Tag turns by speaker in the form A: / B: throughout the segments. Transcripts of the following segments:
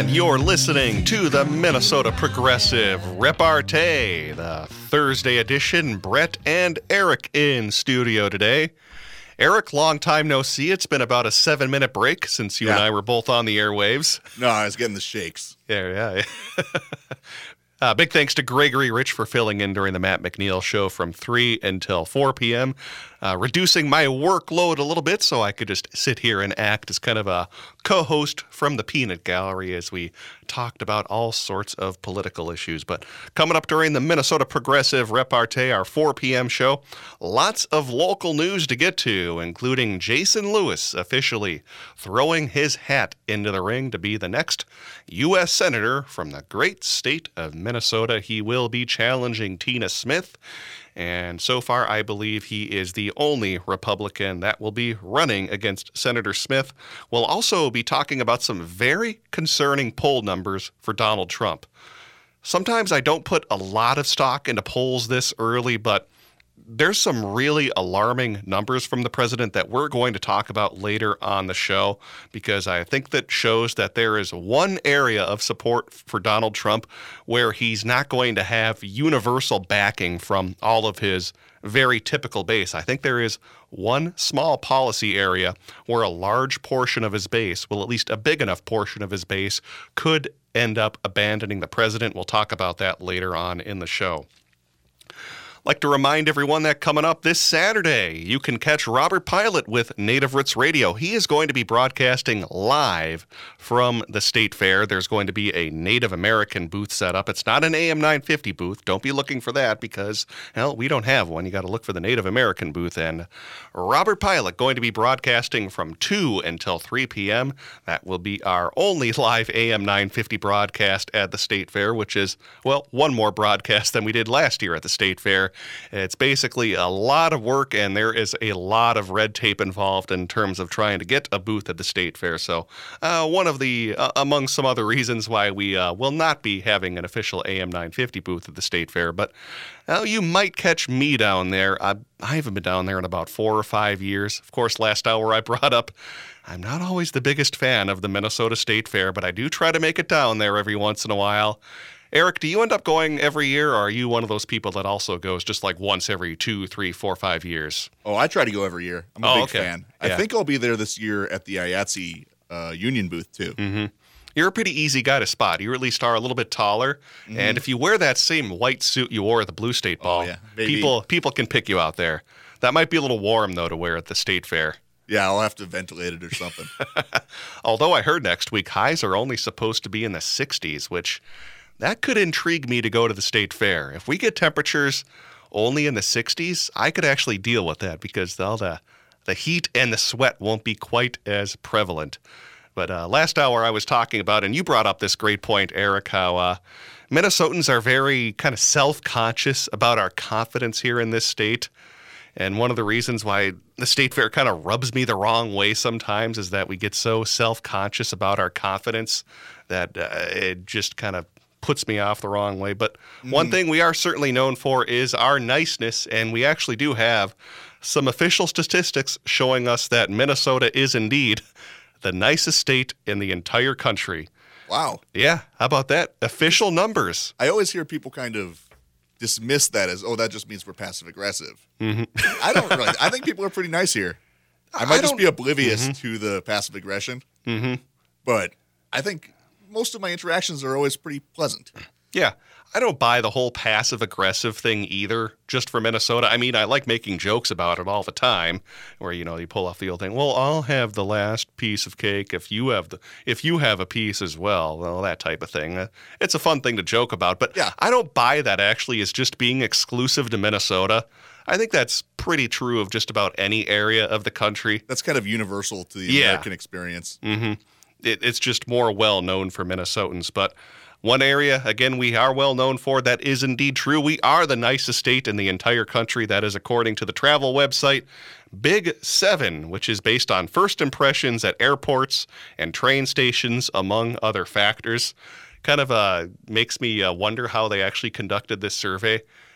A: And you're listening to the Minnesota Progressive Repartee, the Thursday edition. Brett and Eric in studio today. Eric, long time no see. It's been about a 7-minute break since you and I were both on the airwaves.
B: No, I was getting the shakes.
A: Yeah. Big thanks to Gregory Rich for filling in during the Matt McNeil show from 3 until 4 p.m., reducing my workload a little bit so I could just sit here and act as kind of a co-host from the peanut gallery as we talked about all sorts of political issues. But coming up during the Minnesota Progressive Repartee, our 4 p.m. show, lots of local news to get to, including Jason Lewis officially throwing his hat into the ring to be the next U.S. Senator from the great state of Minnesota. He will be challenging Tina Smith. And so far, I believe he is the only Republican that will be running against Senator Smith. We'll also be talking about some very concerning poll numbers for Donald Trump. Sometimes I don't put a lot of stock into polls this early, but there's some really alarming numbers from the president that we're going to talk about later on the show, because I think that shows that there is one area of support for Donald Trump where he's not going to have universal backing from all of his very typical base. I think there is one small policy area where a large portion of his base, well, at least a big enough portion of his base, could end up abandoning the president. We'll talk about that later on in the show. Like to remind everyone that coming up this Saturday, you can catch Robert Pilot with Native Roots Radio. He is going to be broadcasting live from the State Fair. There's going to be a Native American booth set up. It's not an AM 950 booth. Don't be looking for that because, well, we don't have one. You got to look for the Native American booth. And Robert Pilot going to be broadcasting from 2 until 3 p.m. That will be our only live AM 950 broadcast at the State Fair, which is, well, one more broadcast than we did last year at the State Fair. It's basically a lot of work, and there is a lot of red tape involved in terms of trying to get a booth at the State Fair. So one of the, among some other reasons why we will not be having an official AM 950 booth at the State Fair. But you might catch me down there. I haven't been down there in about 4 or 5 years. Of course, last hour I brought up I'm not always the biggest fan of the Minnesota State Fair, but I do try to make it down there every once in a while. Eric, do you end up going every year, or are you one of those people that also goes just like once every 2, 3, 4, 5 years?
B: Oh, I try to go every year. I'm a big fan.
A: Yeah.
B: I think I'll be there this year at the IATSE Union booth, too.
A: Mm-hmm. You're a pretty easy guy to spot. You at least are a little bit taller. Mm-hmm. And if you wear that same white suit you wore at the Blue State Ball, people can pick you out there. That might be a little warm, though, to wear at the State Fair.
B: Yeah, I'll have to ventilate it or something.
A: Although I heard next week highs are only supposed to be in the 60s, which that could intrigue me to go to the State Fair. If we get temperatures only in the 60s, I could actually deal with that because the heat and the sweat won't be quite as prevalent. But last hour I was talking about, and you brought up this great point, Eric, how Minnesotans are very kind of self-conscious about our confidence here in this state. And one of the reasons why the State Fair kind of rubs me the wrong way sometimes is that we get so self-conscious about our confidence that it just kind of puts me off the wrong way. But one thing we are certainly known for is our niceness, and we actually do have some official statistics showing us that Minnesota is indeed the nicest state in the entire country.
B: Wow.
A: Yeah, how about that? Official numbers.
B: I always hear people kind of dismiss that as, that just means we're passive-aggressive.
A: Mm-hmm.
B: I don't really. I think people are pretty nice here. I might just be oblivious to the passive aggression, but I think most of my interactions are always pretty pleasant.
A: Yeah. I don't buy the whole passive-aggressive thing either, just for Minnesota. I mean, I like making jokes about it all the time, where, you pull off the old thing, well, I'll have the last piece of cake if you have a piece as well, that type of thing. It's a fun thing to joke about, but
B: yeah.
A: I don't buy that actually as just being exclusive to Minnesota. I think that's pretty true of just about any area of the country.
B: That's kind of universal to the American experience.
A: Mm-hmm. It's just more well-known for Minnesotans, but one area, again, we are well known for that is indeed true. We are the nicest state in the entire country. That is according to the travel website Big 7, which is based on first impressions at airports and train stations, among other factors. Kind of makes me wonder how they actually conducted this survey.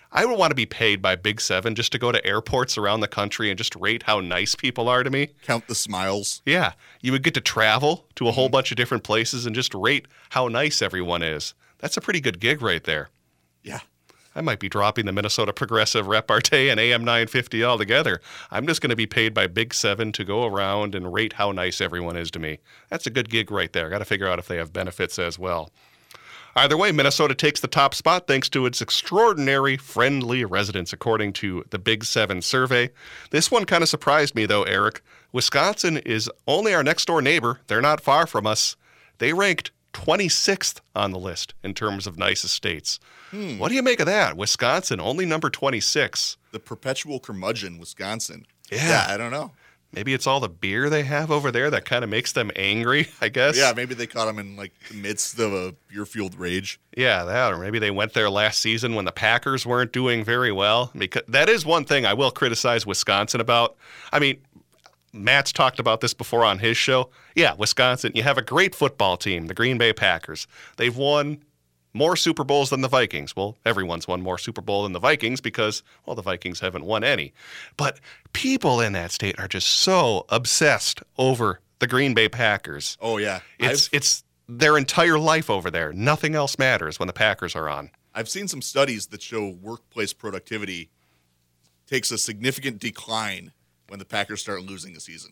A: I would want to be paid by Big Seven just to go to airports around the country and just rate how nice people are to me.
B: Count the smiles.
A: Yeah. You would get to travel to a whole bunch of different places and just rate how nice everyone is. That's a pretty good gig right there.
B: Yeah.
A: I might be dropping the Minnesota Progressive repartee and AM 950 altogether. I'm just going to be paid by Big Seven to go around and rate how nice everyone is to me. That's a good gig right there. Got to figure out if they have benefits as well. Either way, Minnesota takes the top spot thanks to its extraordinary friendly residents, according to the Big Seven survey. This one kind of surprised me, though, Eric. Wisconsin is only our next-door neighbor. They're not far from us. They ranked 26th on the list in terms of nicest states. What do you make of that? Wisconsin, only number 26.
B: The perpetual curmudgeon, Wisconsin.
A: Yeah,
B: I don't know.
A: Maybe it's all the beer they have over there that kind of makes them angry, I guess.
B: Yeah, maybe they caught them in like the midst of a beer-fueled rage.
A: Yeah, that, or maybe they went there last season when the Packers weren't doing very well. Because that is one thing I will criticize Wisconsin about. I mean, Matt's talked about this before on his show. Yeah, Wisconsin, you have a great football team, the Green Bay Packers. They've won more Super Bowls than the Vikings. Well, everyone's won more Super Bowl than the Vikings because, well, the Vikings haven't won any. But people in that state are just so obsessed over the Green Bay Packers.
B: Oh, yeah.
A: It's their entire life over there. Nothing else matters when the Packers are on.
B: I've seen some studies that show workplace productivity takes a significant decline when the Packers start losing the season.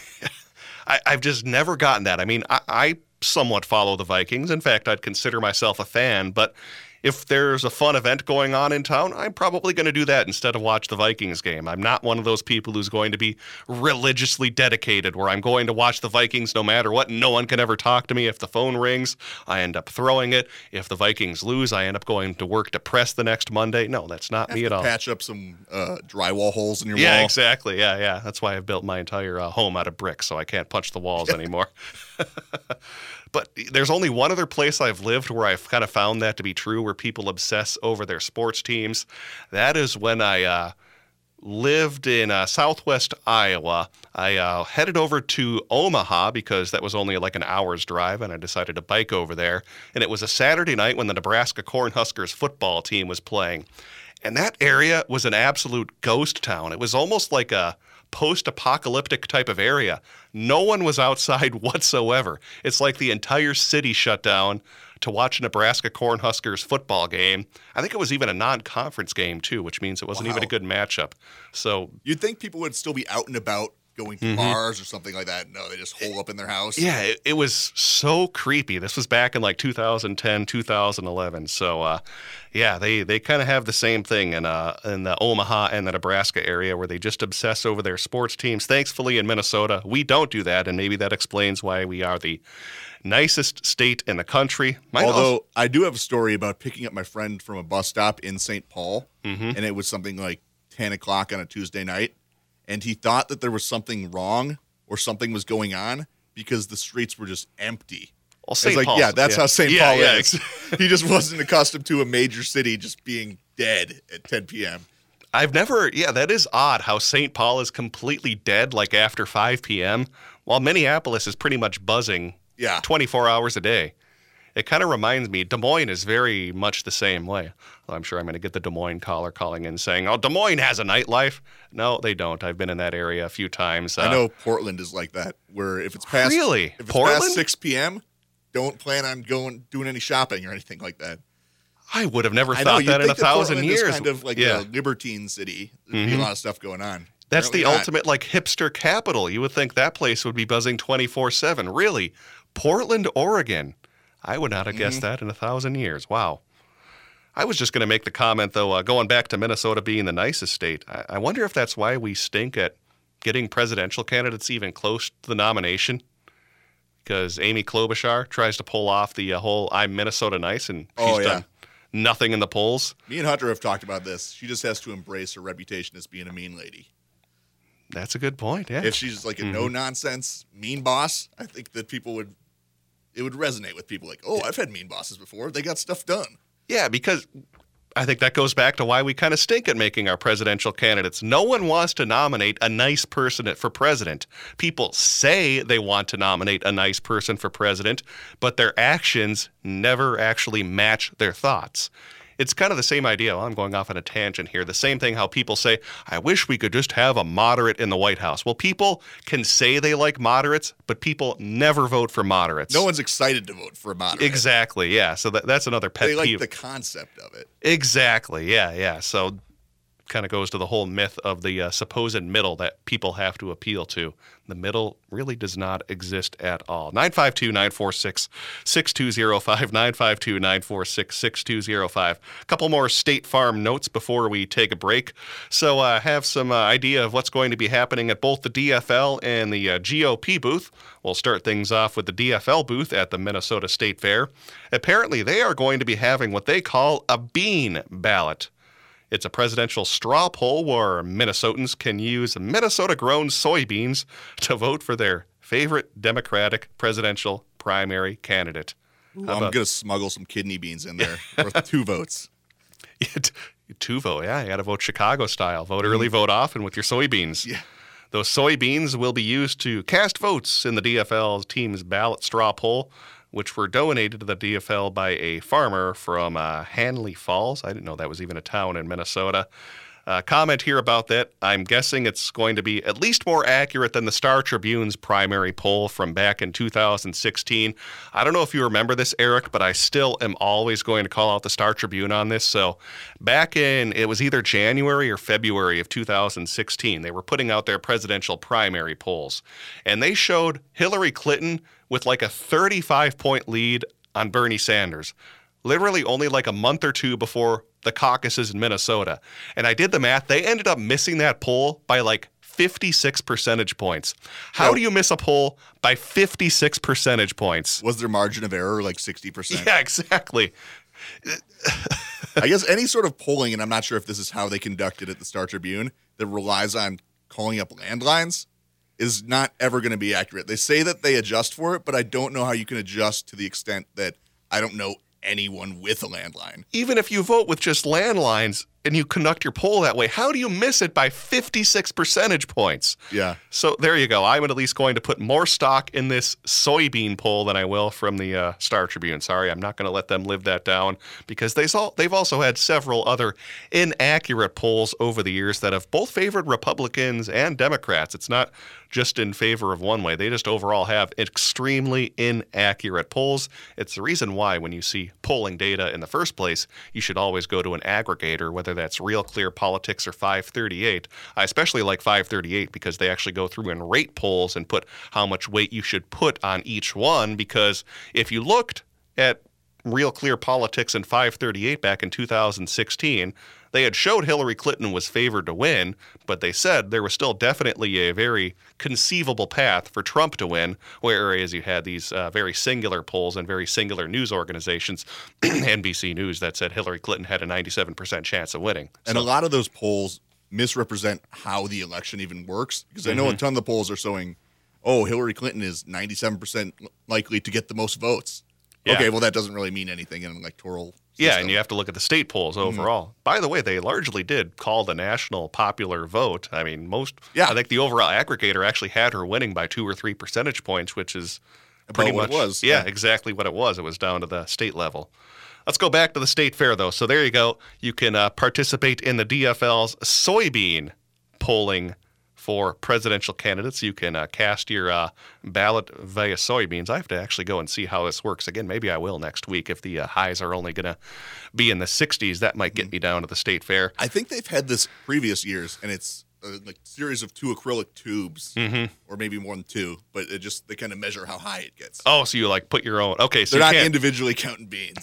A: I've just never gotten that. I mean, I somewhat follow the Vikings. In fact, I'd consider myself a fan, but if there's a fun event going on in town, I'm probably going to do that instead of watch the Vikings game. I'm not one of those people who's going to be religiously dedicated where I'm going to watch the Vikings no matter what. No one can ever talk to me. If the phone rings, I end up throwing it. If the Vikings lose, I end up going to work depressed the next Monday. No, that's not me at all.
B: Patch up some drywall holes in your wall.
A: Yeah, exactly. Yeah. That's why I've built my entire home out of bricks, so I can't punch the walls anymore. But there's only one other place I've lived where I've kind of found that to be true, where people obsess over their sports teams. That is when I lived in southwest Iowa. I headed over to Omaha because that was only like an hour's drive, and I decided to bike over there. And it was a Saturday night when the Nebraska Cornhuskers football team was playing. And that area was an absolute ghost town. It was almost like a post-apocalyptic type of area. No one was outside whatsoever. It's like the entire city shut down to watch a Nebraska Cornhuskers football game. I think it was even a non-conference game too, which means it wasn't even a good matchup. So
B: you'd think people would still be out and about going to bars or something like that. No, they just hole up in their house.
A: Yeah, it was so creepy. This was back in like 2010, 2011. So, yeah, they kind of have the same thing in the Omaha and the Nebraska area where they just obsess over their sports teams. Thankfully, in Minnesota, we don't do that, and maybe that explains why we are the nicest state in the country.
B: Although I do have a story about picking up my friend from a bus stop in St. Paul, and it was something like 10 o'clock on a Tuesday night. And he thought that there was something wrong or something was going on because the streets were just empty.
A: Well, St.
B: Like,
A: Paul's,
B: yeah, that's how St. Paul is.
A: Yeah.
B: He just wasn't accustomed to a major city just being dead at 10 p.m.
A: That is odd how St. Paul is completely dead like after 5 p.m., while Minneapolis is pretty much buzzing 24 hours a day. It kind of reminds me, Des Moines is very much the same way. Well, I'm sure I'm going to get the Des Moines caller calling in saying, oh, Des Moines has a nightlife. No, they don't. I've been in that area a few times.
B: I know Portland is like that, where if it's past,
A: really?
B: If it's past 6 p.m., don't plan on doing any shopping or anything like that.
A: I would have never thought that in 1,000 years.
B: It's kind of like a libertine city. There'd be a lot of stuff going on.
A: That's apparently the ultimate like hipster capital. You would think that place would be buzzing 24/7. Really? Portland, Oregon. I would not have guessed that in 1,000 years. Wow. I was just going to make the comment, though, going back to Minnesota being the nicest state, I wonder if that's why we stink at getting presidential candidates even close to the nomination. Because Amy Klobuchar tries to pull off the whole I'm Minnesota nice, and she's done nothing in the polls.
B: Me and Hunter have talked about this. She just has to embrace her reputation as being a mean lady.
A: That's a good point, yeah.
B: If she's like a no-nonsense mean boss, I think that it would resonate with people like, oh, I've had mean bosses before. They got stuff done.
A: Yeah, because I think that goes back to why we kind of stink at making our presidential candidates. No one wants to nominate a nice person for president. People say they want to nominate a nice person for president, but their actions never actually match their thoughts. it's kind of the same idea. Well, I'm going off on a tangent here. The same thing how people say, I wish we could just have a moderate in the White House. Well, people can say they like moderates, but people never vote for moderates.
B: No one's excited to vote for a moderate.
A: Exactly, yeah. So that's another pet
B: They like
A: peeve.
B: the concept of it.
A: Exactly, yeah. So kind of goes to the whole myth of the supposed middle that people have to appeal to. The middle really does not exist at all. 952-946-6205, 952-946-6205. A couple more State Farm notes before we take a break. So I have some idea of what's going to be happening at both the DFL and the GOP booth. We'll start things off with the DFL booth at the Minnesota State Fair. Apparently, they are going to be having what they call a bean ballot. It's a presidential straw poll where Minnesotans can use Minnesota-grown soybeans to vote for their favorite Democratic presidential primary candidate.
B: Ooh, I'm going to smuggle some kidney beans in there worth 2 votes.
A: 2 vote, yeah. You got to vote Chicago style. Vote early, vote often with your soybeans.
B: Yeah.
A: Those soybeans will be used to cast votes in the DFL team's ballot straw poll, which were donated to the DFL by a farmer from Hanley Falls. I didn't know that was even a town in Minnesota. Comment here about that. I'm guessing it's going to be at least more accurate than the Star Tribune's primary poll from back in 2016. I don't know if you remember this, Eric, but I still am always going to call out the Star Tribune on this. So back in, it was either January or February of 2016, they were putting out their presidential primary polls. And they showed Hillary Clinton with like a 35-point lead on Bernie Sanders, literally only like a month or two before the caucuses in Minnesota. And I did the math. They ended up missing that poll by like 56 percentage points. How do you miss a poll by 56 percentage points?
B: Was their margin of error like 60%?
A: Yeah, exactly.
B: I guess any sort of polling, and I'm not sure if this is how they conduct it at the Star Tribune, that relies on calling up landlines is not ever going to be accurate. They say that they adjust for it, but I don't know how you can adjust to the extent that I don't know anyone with a landline.
A: Even if you vote with just landlines and you conduct your poll that way, how do you miss it by 56 percentage points?
B: Yeah.
A: So there you go. I'm at least going to put more stock in this soybean poll than I will from the Star Tribune. Sorry, I'm not going to let them live that down because they've also had several other inaccurate polls over the years that have both favored Republicans and Democrats. It's not just in favor of one way. They just overall have extremely inaccurate polls. It's the reason why when you see polling data in the first place, you should always go to an aggregator, whether that's Real Clear Politics or 538. I especially like 538 because they actually go through and rate polls and put how much weight you should put on each one, because if you looked at Real Clear Politics and 538 back in 2016, they had showed Hillary Clinton was favored to win, but they said there was still definitely a very conceivable path for Trump to win, whereas you had these very singular polls and very singular news organizations, NBC News, that said Hillary Clinton had a 97% chance of winning.
B: And a lot of those polls misrepresent how the election even works, because I know a ton of the polls are showing, oh, Hillary Clinton is 97% likely to get the most votes. Yeah. Okay, well, that doesn't really mean anything in an electoral system.
A: Yeah, and you have to look at the state polls overall. By the way, they largely did call the national popular vote. I mean, I think the overall aggregator actually had her winning by 2 or 3 percentage points, which is pretty much
B: what it was.
A: Yeah, exactly what it was. It was down to the state level. Let's go back to the state fair, though. So there you go. You can participate in the DFL's soybean polling for presidential candidates. You can cast your ballot via soybeans. I have to actually go and see how this works. Again, maybe I will next week. If the highs are only going to be in the 60s, that might get me down to the state fair.
B: I think they've had this previous years, and it's like a series of 2 acrylic tubes, or maybe more than 2, but they kind of measure how high it gets.
A: Oh, so you like put your own. Okay, so
B: they're not individually counting beans.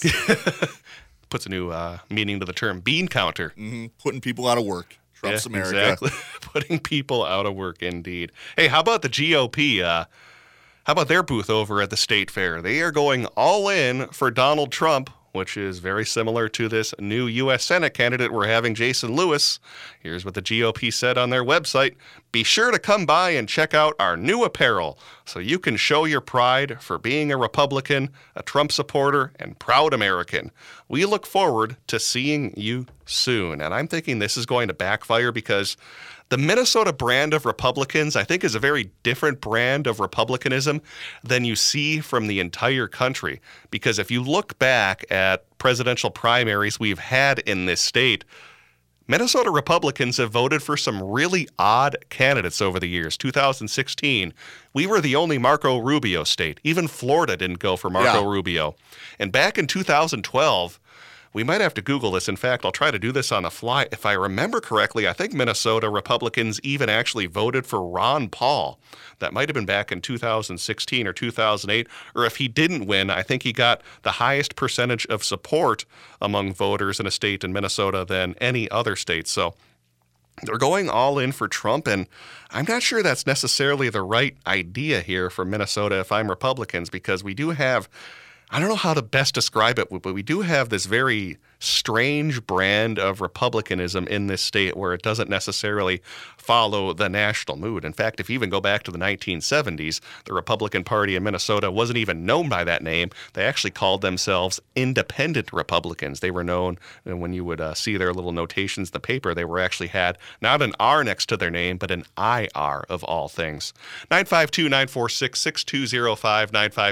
A: Puts a new meaning to the term bean counter.
B: Putting people out of work. Trump's America.
A: Exactly. Putting people out of work, indeed. Hey, how about the GOP? How about their booth over at the state fair? They are going all in for Donald Trump, which is very similar to this new U.S. Senate candidate we're having, Jason Lewis. Here's what the GOP said on their website. Be sure to come by and check out our new apparel so you can show your pride for being a Republican, a Trump supporter, and proud American. We look forward to seeing you soon. And I'm thinking this is going to backfire because The Minnesota brand of Republicans, I think, is a very different brand of Republicanism than you see from the entire country. Because if you look back at presidential primaries we've had in this state, Minnesota Republicans have voted for some really odd candidates over the years. 2016, we were the only Marco Rubio state. Even Florida didn't go for Marco Rubio. And back in 2012, we might have to Google this. In fact, I'll try to do this on the fly. If I remember correctly, I think Minnesota Republicans even actually voted for Ron Paul. That might have been back in 2016 or 2008. Or if he didn't win, I think he got the highest percentage of support among voters in a state in Minnesota than any other state. So they're going all in for Trump, and I'm not sure that's necessarily the right idea here for Minnesota if I'm Republicans, because we do have, I don't know how to best describe it, but we do have this very strange brand of Republicanism in this state where it doesn't necessarily follow the national mood. In fact, if you even go back to the 1970s, the Republican Party in Minnesota wasn't even known by that name. They actually called themselves Independent Republicans. They were known, and when you would see their little notations in the paper, they were actually had not an R next to their name, but an IR of all things. 952-946-6205,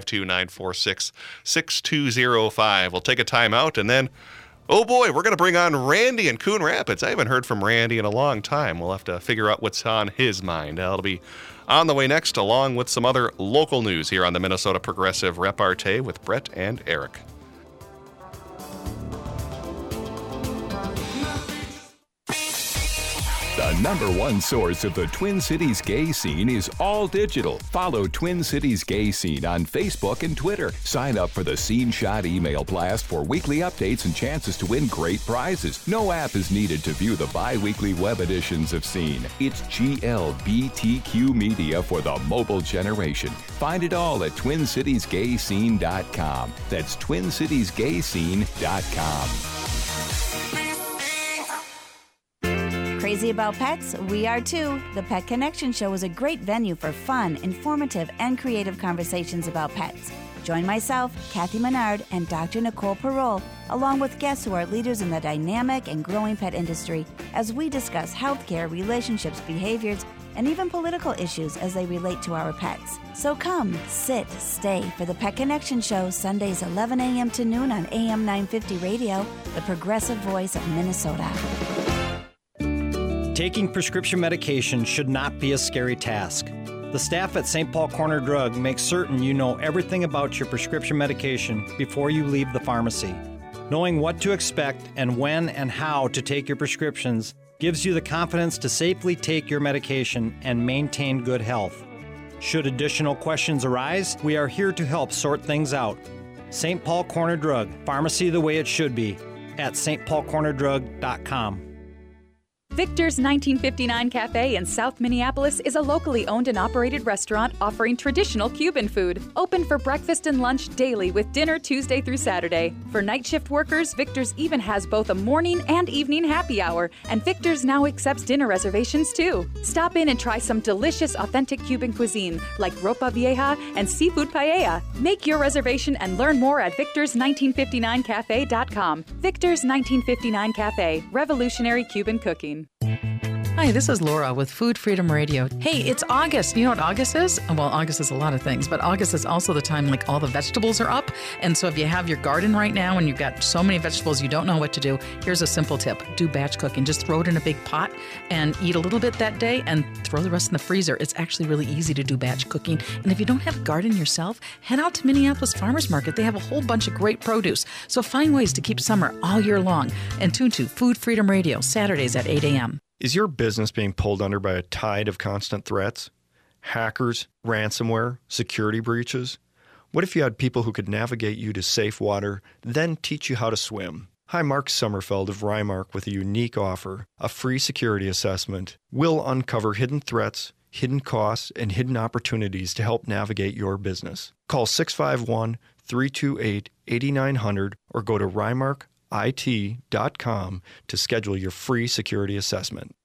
A: 952-946-6205. We'll take a time out, and then oh boy, we're going to bring on Randy in Coon Rapids. I haven't heard from Randy in a long time. We'll have to figure out what's on his mind. That'll be on the way next, along with some other local news here on the Minnesota Progressive Repartee with Brett and Eric.
C: The number one source of the Twin Cities gay scene is all digital. Follow Twin Cities Gay Scene on Facebook and Twitter. Sign up for the Scene Shot email blast for weekly updates and chances to win great prizes. No app is needed to view the bi-weekly web editions of Scene. It's GLBTQ media for the mobile generation. Find it all at TwinCitiesGayScene.com. That's TwinCitiesGayScene.com.
D: Crazy about pets? We are too. The Pet Connection Show is a great venue for fun, informative, and creative conversations about pets. Join myself, Kathy Menard, and Dr. Nicole Parole, along with guests who are leaders in the dynamic and growing pet industry, as we discuss healthcare, relationships, behaviors, and even political issues as they relate to our pets. So come, sit, stay for the Pet Connection Show, Sundays 11 a.m. to noon on AM 950 Radio, the progressive voice of Minnesota.
E: Taking prescription medication should not be a scary task. The staff at St. Paul Corner Drug makes certain you know everything about your prescription medication before you leave the pharmacy. Knowing what to expect and when and how to take your prescriptions gives you the confidence to safely take your medication and maintain good health. Should additional questions arise, we are here to help sort things out. St. Paul Corner Drug, pharmacy the way it should be, at stpaulcornerdrug.com.
F: Victor's 1959 Cafe in South Minneapolis is a locally owned and operated restaurant offering traditional Cuban food. Open for breakfast and lunch daily with dinner Tuesday through Saturday. For night shift workers, Victor's even has both a morning and evening happy hour, and Victor's now accepts dinner reservations too. Stop in and try some delicious authentic Cuban cuisine like ropa vieja and seafood paella. Make your reservation and learn more at victors1959cafe.com. Victor's 1959 Cafe, revolutionary Cuban cooking.
G: Hi, this is Laura with Food Freedom Radio. Hey, it's August. You know what August is? Well, August is a lot of things, but August is also the time like all the vegetables are up. And so if you have your garden right now and you've got so many vegetables you don't know what to do, here's a simple tip. Do batch cooking. Just throw it in a big pot and eat a little bit that day and throw the rest in the freezer. It's actually really easy to do batch cooking. And if you don't have a garden yourself, head out to Minneapolis Farmers Market. They have a whole bunch of great produce. So find ways to keep summer all year long. And tune to Food Freedom Radio, Saturdays at 8 a.m.
H: Is your business being pulled under by a tide of constant threats? Hackers, ransomware, security breaches? What if you had people who could navigate you to safe water, then teach you how to swim? Hi, Mark Sommerfeld of Rymark with a unique offer, a free security assessment. We'll uncover hidden threats, hidden costs, and hidden opportunities to help navigate your business. Call 651-328-8900 or go to rymark.it.com to schedule your free security assessment.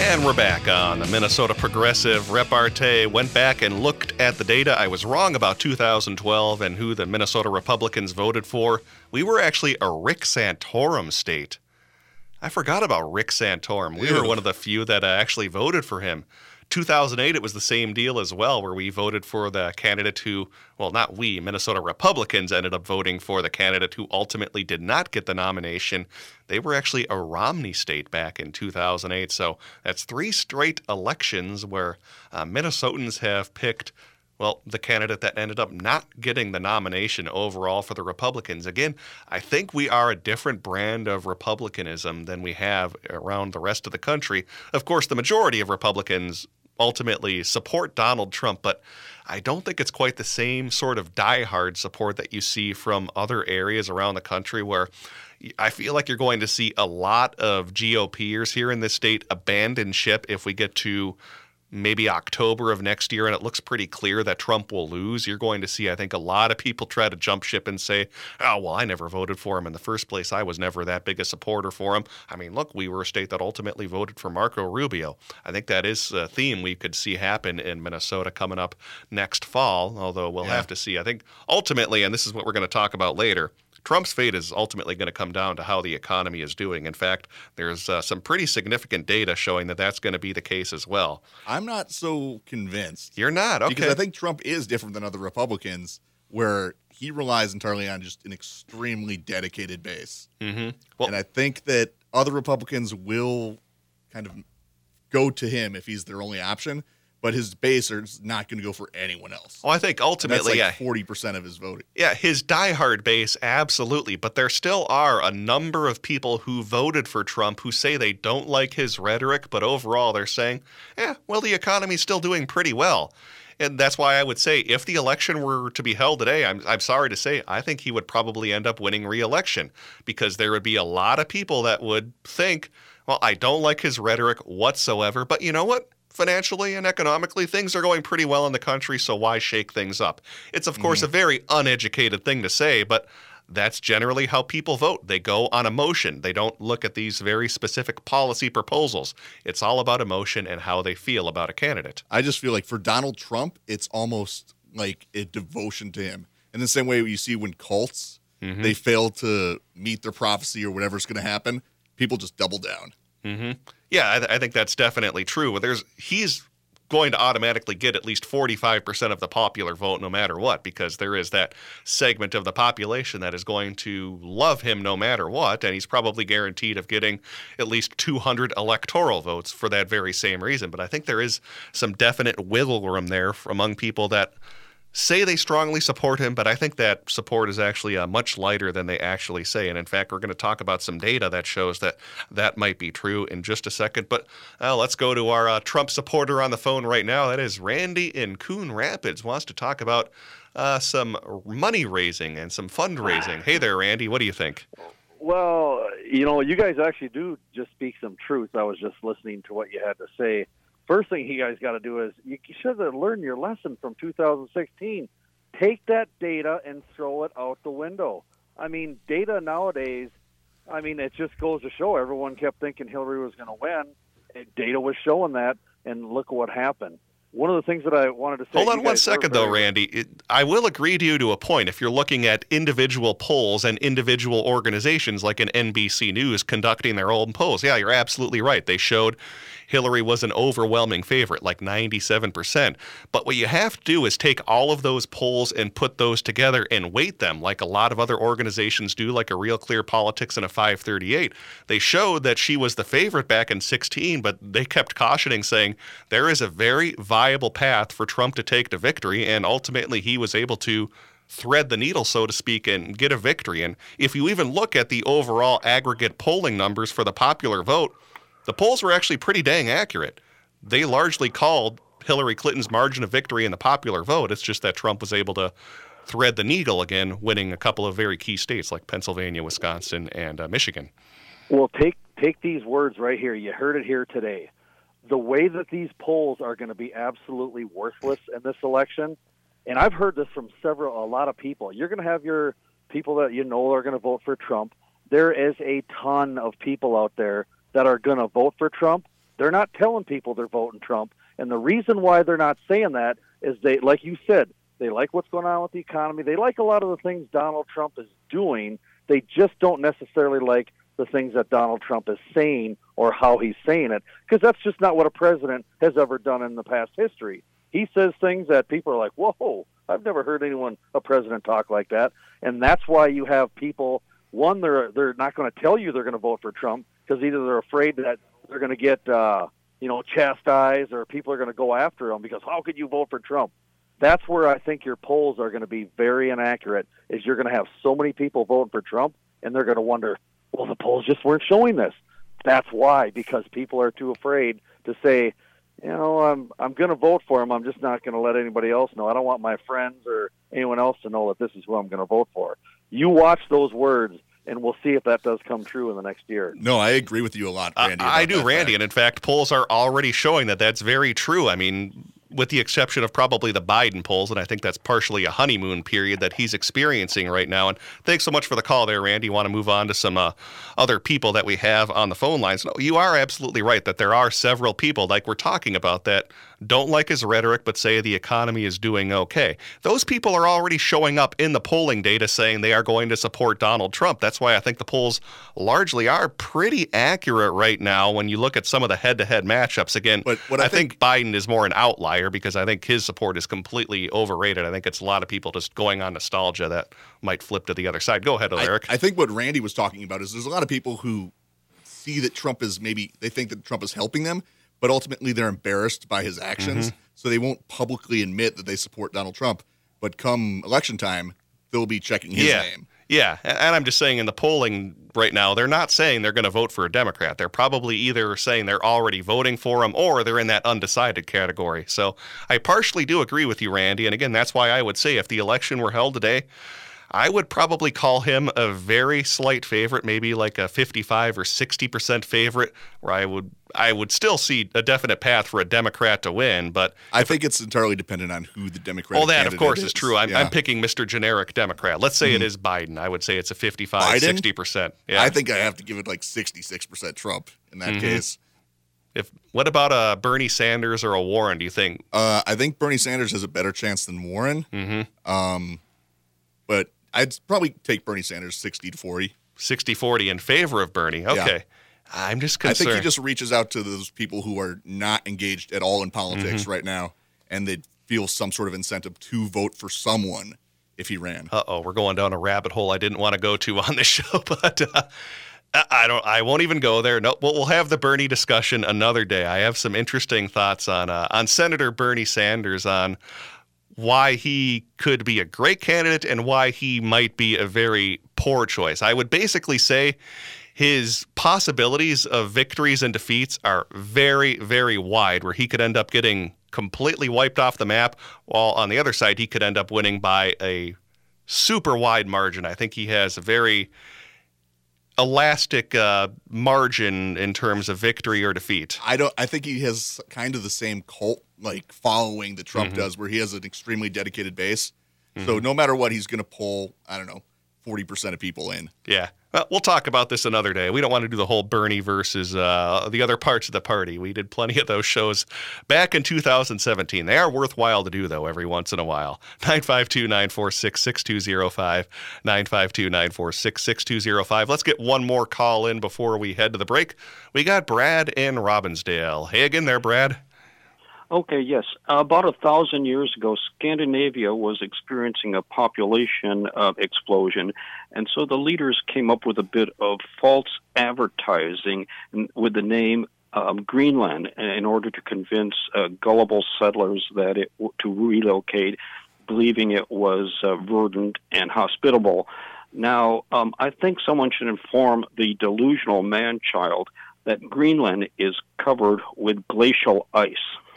A: And we're back on the Minnesota Progressive Repartee. Went back and looked at the data. I was wrong about 2012 and who the Minnesota Republicans voted for. We were actually a Rick Santorum state. I forgot about Rick Santorum. We were one of the few that actually voted for him. 2008, it was the same deal as well, where we voted for the candidate who, well, not we, Minnesota Republicans ended up voting for the candidate who ultimately did not get the nomination. They were actually a Romney state back in 2008. So that's 3 straight elections where Minnesotans have picked, well, the candidate that ended up not getting the nomination overall for the Republicans. Again, I think we are a different brand of Republicanism than we have around the rest of the country. Of course, the majority of Republicans ultimately support Donald Trump, but I don't think it's quite the same sort of diehard support that you see from other areas around the country where I feel like you're going to see a lot of GOPers here in this state abandon ship if we get to maybe October of next year and it looks pretty clear that Trump will lose. You're going to see, I think, a lot of people try to jump ship and say, oh, well, I never voted for him in the first place. I was never that big a supporter for him. I mean, look, we were a state that ultimately voted for Marco Rubio. I think that is a theme we could see happen in Minnesota coming up next fall, although we'll have to see. I think ultimately, and this is what we're going to talk about later, Trump's fate is ultimately going to come down to how the economy is doing. In fact, there's some pretty significant data showing that that's going to be the case as well.
B: I'm not so convinced.
A: You're not? Okay.
B: Because I think Trump is different than other Republicans where he relies entirely on just an extremely dedicated base.
A: Mm-hmm. Well,
B: and I think that other Republicans will kind of go to him if he's their only option. But his base is not going to go for anyone else.
A: Well, I think ultimately,
B: that's 40% of his voting.
A: Yeah, his diehard base, absolutely. But there still are a number of people who voted for Trump who say they don't like his rhetoric, but overall they're saying, well, the economy's still doing pretty well. And that's why I would say if the election were to be held today, I'm sorry to say, I think he would probably end up winning re-election because there would be a lot of people that would think, well, I don't like his rhetoric whatsoever, but you know what? Financially and economically, things are going pretty well in the country, so why shake things up? It's, of course, a very uneducated thing to say, but that's generally how people vote. They go on emotion. They don't look at these very specific policy proposals. It's all about emotion and how they feel about a candidate.
B: I just feel like for Donald Trump, it's almost like a devotion to him. In the same way you see when cults, they fail to meet their prophecy or whatever's going to happen, people just double down.
A: Mm-hmm. Yeah, I think that's definitely true. He's going to automatically get at least 45% of the popular vote no matter what, because there is that segment of the population that is going to love him no matter what, and he's probably guaranteed of getting at least 200 electoral votes for that very same reason. But I think there is some definite wiggle room there among people that say they strongly support him, but I think that support is actually much lighter than they actually say. And in fact, we're going to talk about some data that shows that that might be true in just a second. But let's go to our Trump supporter on the phone right now. That is Randy in Coon Rapids, wants to talk about some money raising and some fundraising. Hey there, Randy. What do you think?
I: Well, you guys actually do just speak some truth. I was just listening to what you had to say. First thing you guys got to do is you should have learned your lesson from 2016. Take that data and throw it out the window. I mean, data nowadays, it just goes to show everyone kept thinking Hillary was going to win. Data was showing that, and look what happened. One of the things that I wanted to say...
A: Hold on one second, though, Randy. I will agree to you to a point. If you're looking at individual polls and individual organizations like an NBC News conducting their own polls, yeah, you're absolutely right. They showed Hillary was an overwhelming favorite, like 97%. But what you have to do is take all of those polls and put those together and weight them like a lot of other organizations do, like a Real Clear Politics and a 538. They showed that she was the favorite back in 2016, but they kept cautioning, saying there is a very viable path for Trump to take to victory, and ultimately he was able to thread the needle, so to speak, and get a victory. And if you even look at the overall aggregate polling numbers for the popular vote, the polls were actually pretty dang accurate. They largely called Hillary Clinton's margin of victory in the popular vote. It's just that Trump was able to thread the needle again, winning a couple of very key states like Pennsylvania, Wisconsin, and Michigan.
I: Well, take these words right here. You heard it here today. The way that these polls are going to be absolutely worthless in this election, and I've heard this from a lot of people. You're going to have your people that you know are going to vote for Trump. There is a ton of people out there that are going to vote for Trump, They're not telling people they're voting Trump. And the reason why they're not saying that is they, like you said, they like what's going on with the economy. They like a lot of the things Donald Trump is doing. They just don't necessarily like the things that Donald Trump is saying or how he's saying it, because that's just not what a president has ever done in the past history. He says things that people are like, whoa, I've never heard a president talk like that. And that's why you have people, one, they're not going to tell you they're going to vote for Trump because either they're afraid that they're going to get chastised, or people are going to go after them because how could you vote for Trump? That's where I think your polls are going to be very inaccurate, is you're going to have so many people voting for Trump, and they're going to wonder, well, the polls just weren't showing this. That's why, because people are too afraid to say, I'm going to vote for him. I'm just not going to let anybody else know. I don't want my friends or anyone else to know that this is who I'm going to vote for. You watch those words, and we'll see if that does come true in the next year.
B: No, I agree with you a lot, Randy.
A: I do, Randy. And in fact, polls are already showing that that's very true. I mean, with the exception of probably the Biden polls, and I think that's partially a honeymoon period that he's experiencing right now. And thanks so much for the call there, Randy. You want to move on to some other people that we have on the phone lines. No, you are absolutely right that there are several people, like we're talking about, that don't like his rhetoric but say the economy is doing okay. Those people are already showing up in the polling data saying they are going to support Donald Trump. That's why I think the polls largely are pretty accurate right now when you look at some of the head-to-head matchups. Again,
B: but what I think
A: Biden is more an outlier because I think his support is completely overrated. I think it's a lot of people just going on nostalgia that might flip to the other side. Go ahead, Eric.
B: I think what Randy was talking about is there's a lot of people who see that Trump is they think that Trump is helping them, but ultimately they're embarrassed by his actions, so they won't publicly admit that they support Donald Trump. But come election time, they'll be checking his name.
A: Yeah, and I'm just saying in the polling right now, they're not saying they're going to vote for a Democrat. They're probably either saying they're already voting for him or they're in that undecided category. So I partially do agree with you, Randy. And again, that's why I would say if the election were held today, I would probably call him a very slight favorite, maybe like a 55 or 60% favorite, where I would still see a definite path for a Democrat to win. But
B: I think it's entirely dependent on who the Democratic
A: that,
B: candidate
A: of course,
B: is.
A: is true. I'm picking Mr. Generic Democrat. Let's say it is Biden. I would say it's a 55, 60%. Yeah.
B: I think I have to give it like 66% Trump in that case.
A: What about a Bernie Sanders or a Warren, do you think?
B: I think Bernie Sanders has a better chance than Warren. But I'd probably take Bernie Sanders 60-40.
A: 60-40 in favor of Bernie. Okay.
B: Yeah.
A: I'm just concerned.
B: I think he just reaches out to those people who are not engaged at all in politics right now, and they'd feel some sort of incentive to vote for someone if he ran.
A: We're going down a rabbit hole I didn't want to go to on this show, but I won't even go there. No, we'll have the Bernie discussion another day. I have some interesting thoughts on Senator Bernie Sanders, on why he could be a great candidate and why he might be a very poor choice. I would basically say his possibilities of victories and defeats are very, very wide, where he could end up getting completely wiped off the map, while on the other side, he could end up winning by a super wide margin. I think he has a very elastic margin in terms of victory or defeat.
B: I think he has kind of the same cult following that Trump does, where he has an extremely dedicated base. So no matter what, he's going to pull, 40% of people in.
A: Yeah. Well, we'll talk about this another day. We don't want to do the whole Bernie versus the other parts of the party. We did plenty of those shows back in 2017. They are worthwhile to do, though, every once in a while. 952-946-6205, 952-946-6205. Let's get one more call in before we head to the break. We got Brad in Robbinsdale. Hey again there, Brad.
J: Okay, yes. About 1,000 years ago, Scandinavia was experiencing a population explosion, and so the leaders came up with a bit of false advertising with the name Greenland in order to convince gullible settlers that to relocate, believing it was verdant and hospitable. Now, I think someone should inform the delusional man-child that Greenland is covered with glacial ice.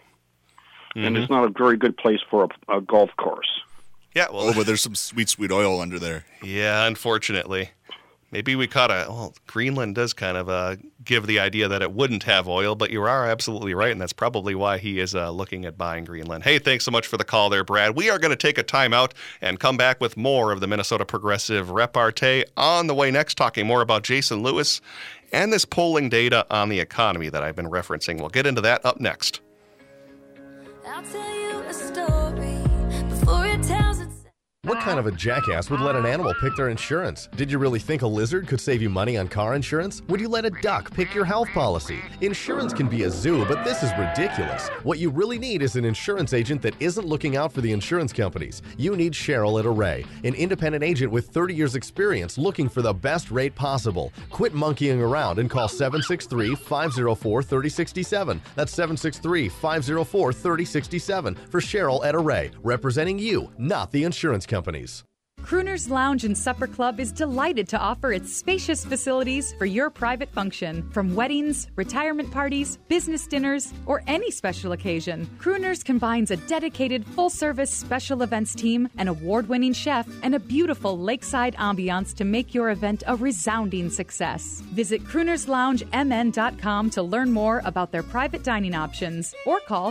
J: And it's not a very good place for a golf course.
A: Yeah, well,
B: but there's some sweet, sweet oil under there.
A: Yeah, unfortunately. Maybe we caught Greenland does kind of give the idea that it wouldn't have oil, but you are absolutely right, and that's probably why he is looking at buying Greenland. Hey, thanks so much for the call there, Brad. We are going to take a timeout and come back with more of the Minnesota Progressive repartee on the way next, talking more about Jason Lewis and this polling data on the economy that I've been referencing. We'll get into that up next.
K: I'll tell you a story before it tells itself.
L: What kind of a jackass would let an animal pick their insurance? Did you really think a lizard could save you money on car insurance? Would you let a duck pick your health policy? Insurance can be a zoo, but this is ridiculous. What you really need is an insurance agent that isn't looking out for the insurance companies. You need Cheryl at Array, an independent agent with 30 years experience looking for the best rate possible. Quit monkeying around and call 763-504-3067. That's 763-504-3067 for Cheryl at Array, representing you, not the insurance companies.
F: Crooner's Lounge and Supper Club is delighted to offer its spacious facilities for your private function. From weddings, retirement parties, business dinners, or any special occasion, Crooner's combines a dedicated full-service special events team, an award-winning chef, and a beautiful lakeside ambiance to make your event a resounding success. Visit croonersloungemn.com to learn more about their private dining options, or call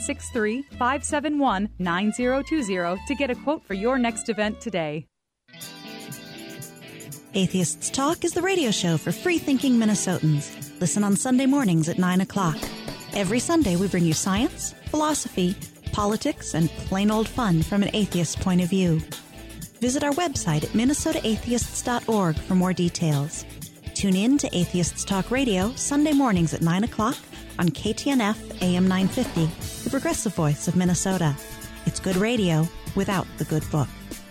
F: 763-571-9020 to get a quote for your next event today.
M: Atheists Talk is the radio show for free-thinking Minnesotans. Listen on Sunday mornings at 9 o'clock. Every Sunday we bring you science, philosophy, politics, and plain old fun from an atheist point of view. Visit our website at minnesotaatheists.org for more details. Tune in to Atheists Talk Radio Sunday mornings at 9 o'clock on KTNF AM 950, the progressive voice of Minnesota. It's good radio without the good book.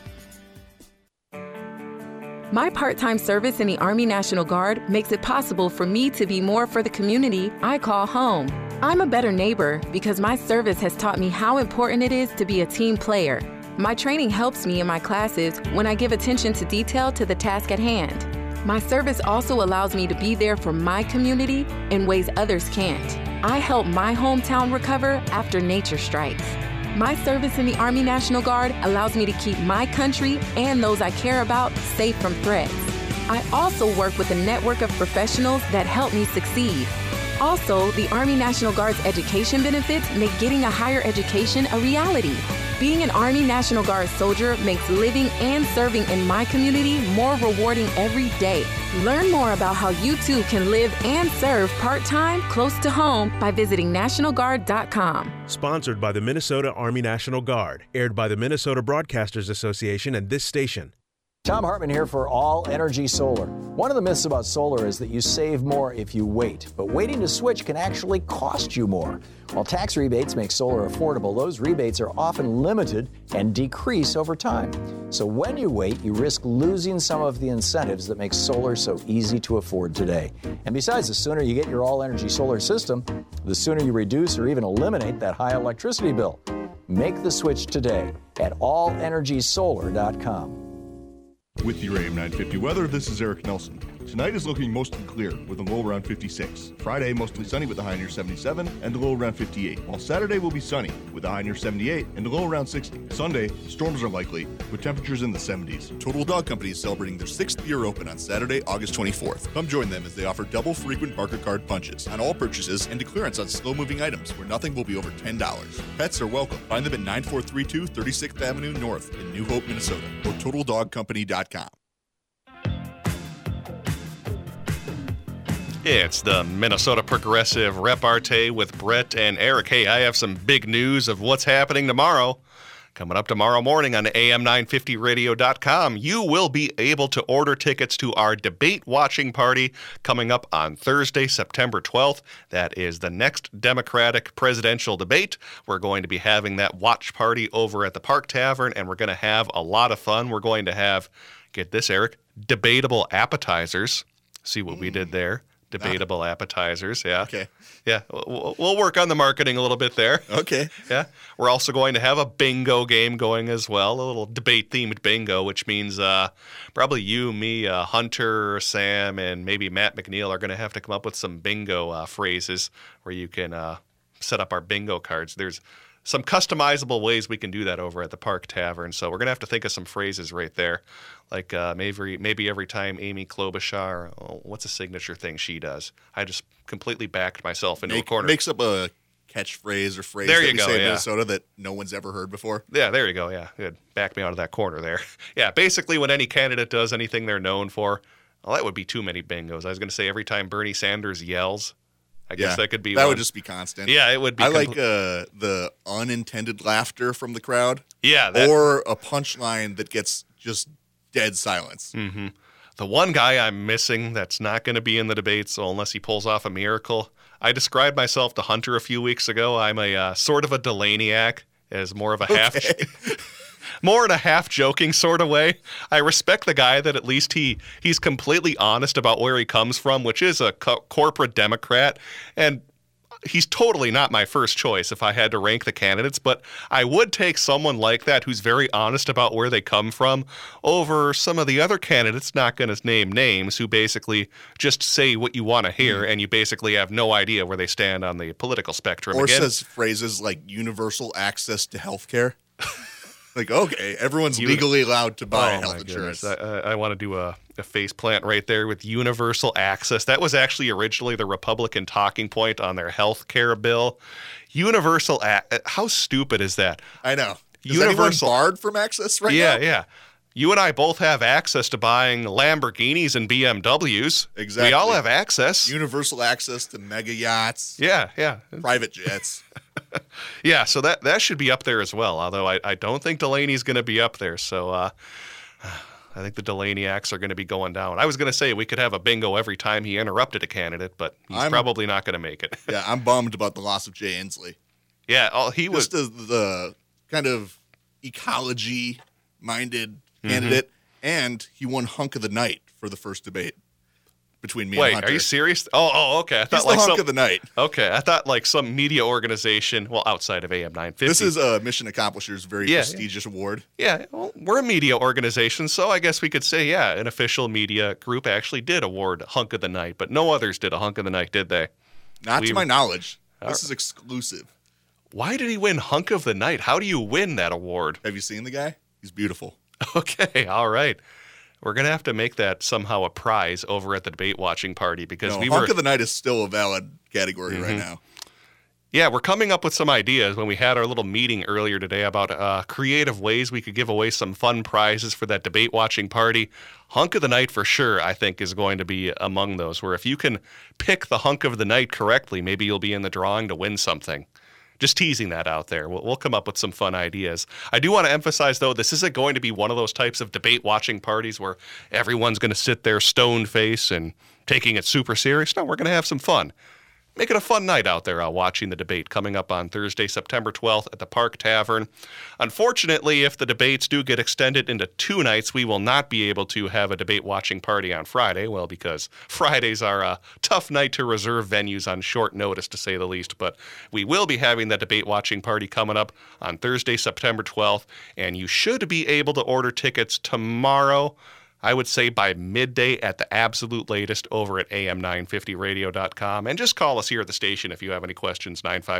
N: My part-time service in the Army National Guard makes it possible for me to be more for the community I call home. I'm a better neighbor because my service has taught me how important it is to be a team player. My training helps me in my classes when I give attention to detail to the task at hand. My service also allows me to be there for my community in ways others can't. I help my hometown recover after nature strikes. My service in the Army National Guard allows me to keep my country and those I care about safe from threats. I also work with a network of professionals that help me succeed. Also, the Army National Guard's education benefits make getting a higher education a reality. Being an Army National Guard soldier makes living and serving in my community more rewarding every day. Learn more about how you too can live and serve part-time close to home by visiting NationalGuard.com.
O: Sponsored by the Minnesota Army National Guard. Aired by the Minnesota Broadcasters Association and this station.
P: Tom Hartman here for All Energy Solar. One of the myths about solar is that you save more if you wait, but waiting to switch can actually cost you more. While tax rebates make solar affordable, those rebates are often limited and decrease over time. So when you wait, you risk losing some of the incentives that make solar so easy to afford today. And besides, the sooner you get your All Energy Solar system, the sooner you reduce or even eliminate that high electricity bill. Make the switch today at allenergysolar.com.
B: With your AM 950 weather, this is Eric Nelson. Tonight is looking mostly clear with a low around 56. Friday, mostly sunny with a high near 77 and a low around 58. While Saturday will be sunny with a high near 78 and a low around 60. Sunday, storms are likely with temperatures in the 70s. Total Dog Company is celebrating their 6th year open on Saturday, August 24th. Come join them as they offer double frequent Barker Card punches on all purchases and to clearance on slow-moving items where nothing will be over $10. Pets are welcome. Find them at 9432 36th Avenue North in New Hope, Minnesota or TotalDogCompany.com.
A: It's the Minnesota Progressive repartee with Brett and Eric. Hey, I have some big news of what's happening tomorrow. Coming up tomorrow morning on AM950radio.com, you will be able to order tickets to our debate watching party coming up on Thursday, September 12th. That is the next Democratic presidential debate. We're going to be having that watch party over at the Park Tavern, and we're going to have a lot of fun. We're going to have, get this, Eric, debatable appetizers. See what we did there? Debatable appetizers, yeah.
B: Okay.
A: Yeah, we'll work on the marketing a little bit there.
B: Okay.
A: Yeah. We're also going to have a bingo game going as well, a little debate-themed bingo, which means probably you, me, Hunter, Sam, and maybe Matt McNeil are going to have to come up with some bingo phrases where you can set up our bingo cards. There's some customizable ways we can do that over at the Park Tavern. So we're going to have to think of some phrases right there. Like maybe every time Amy Klobuchar, what's a signature thing she does? I just completely backed myself into a corner.
B: Makes up a catchphrase or phrase
A: there
B: that
A: you
B: we
A: go,
B: say in
A: yeah.
B: Minnesota that no one's ever heard before.
A: Yeah, there you go. Yeah, good. Back me out of that corner there. Yeah, basically when any candidate does anything they're known for, well, that would be too many bingos. I was going to say every time Bernie Sanders yells, I guess that could be
B: that
A: one.
B: would just be constant.
A: Yeah, it would be.
B: I like the unintended laughter from the crowd.
A: Yeah.
B: Or a punchline that gets just dead silence.
A: Mm-hmm. The one guy I'm missing that's not going to be in the debate, so unless he pulls off a miracle, I described myself to Hunter a few weeks ago. I'm a sort of a Delaney-ac, as more of a more in a half-joking sort of way. I respect the guy that at least he's completely honest about where he comes from, which is a corporate Democrat, and he's totally not my first choice if I had to rank the candidates, but I would take someone like that who's very honest about where they come from over some of the other candidates, not going to name names, who basically just say what you want to hear, and you basically have no idea where they stand on the political spectrum.
B: Or says phrases like universal access to health care. Like, okay, everyone's legally allowed to buy health insurance.
A: I want to do a face plant right there with universal access. That was actually originally the Republican talking point on their health care bill. Universal how stupid is that?
B: I know. Is anyone barred from access right now?
A: Yeah. You and I both have access to buying Lamborghinis and BMWs.
B: Exactly.
A: We all have access.
B: Universal access to mega yachts.
A: Yeah.
B: Private jets.
A: Yeah, so that should be up there as well, although I don't think Delaney's going to be up there. So I think the Delaney-acs are going to be going down. I was going to say we could have a bingo every time he interrupted a candidate, but he's probably not going to make it.
B: Yeah, I'm bummed about the loss of Jay Inslee.
A: Yeah, he was
B: just the kind of ecology-minded candidate, and he won hunk of the night for the first debate between me and Hunter.
A: Wait, are you serious? Oh, okay. I thought
B: He's the hunk of the night.
A: Okay, I thought like some media organization, well, outside of AM 950.
B: This is Mission Accomplisher's very prestigious award.
A: Yeah, well, we're a media organization, so I guess we could say, yeah, an official media group actually did award hunk of the night, but no others did a hunk of the night, did they?
B: Not to my knowledge. This is exclusive.
A: Why did he win hunk of the night? How do you win that award?
B: Have you seen the guy? He's beautiful.
A: Okay, all right. We're going to have to make that somehow a prize over at the debate watching party because
B: hunk of the night is still a valid category right now.
A: Yeah, we're coming up with some ideas when we had our little meeting earlier today about creative ways we could give away some fun prizes for that debate watching party. Hunk of the night for sure, I think, is going to be among those, where if you can pick the hunk of the night correctly, maybe you'll be in the drawing to win something. Just teasing that out there. We'll come up with some fun ideas. I do want to emphasize, though, this isn't going to be one of those types of debate watching parties where everyone's going to sit there stone face and taking it super serious. No, we're going to have some fun. Make it a fun night out there watching the debate coming up on Thursday, September 12th at the Park Tavern. Unfortunately, if the debates do get extended into 2 nights, we will not be able to have a debate watching party on Friday. Well, because Fridays are a tough night to reserve venues on short notice, to say the least. But we will be having that debate watching party coming up on Thursday, September 12th. And you should be able to order tickets tomorrow, I would say by midday at the absolute latest, over at am950radio.com. And just call us here at the station if you have any questions,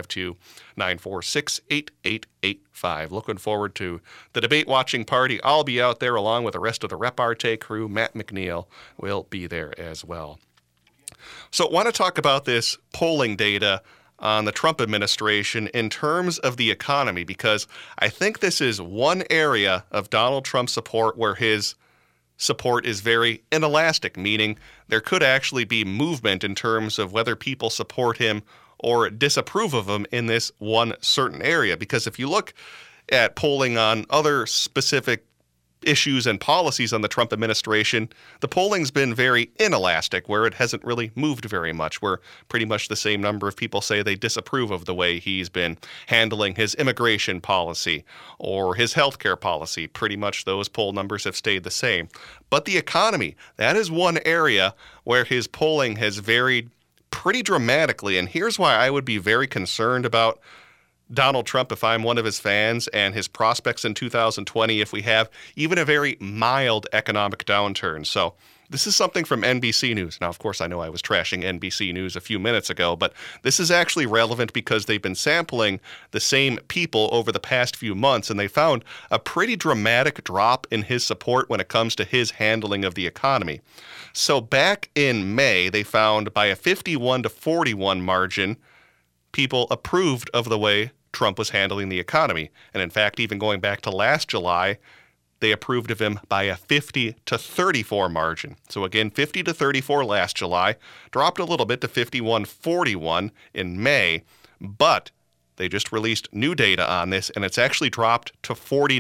A: 952-946-8885. Looking forward to the debate watching party. I'll be out there along with the rest of the Repartee crew. Matt McNeil will be there as well. So I want to talk about this polling data on the Trump administration in terms of the economy, because I think this is one area of Donald Trump's support where his support is very inelastic, meaning there could actually be movement in terms of whether people support him or disapprove of him in this one certain area. Because if you look at polling on other specific issues and policies on the Trump administration, the polling's been very inelastic, where it hasn't really moved very much, where pretty much the same number of people say they disapprove of the way he's been handling his immigration policy or his healthcare policy. Pretty much those poll numbers have stayed the same. But the economy, that is one area where his polling has varied pretty dramatically, and here's why I would be very concerned about Donald Trump, if I'm one of his fans, and his prospects in 2020 if we have even a very mild economic downturn. So this is something from NBC News. Now, of course, I know I was trashing NBC News a few minutes ago, but this is actually relevant because they've been sampling the same people over the past few months, and they found a pretty dramatic drop in his support when it comes to his handling of the economy. So back in May, they found by a 51-41 margin, people approved of the way Trump was handling the economy. And in fact, even going back to last July, they approved of him by a 50-34 margin. So again, 50-34 last July, dropped a little bit to 51-41 in May, but they just released new data on this, and it's actually dropped to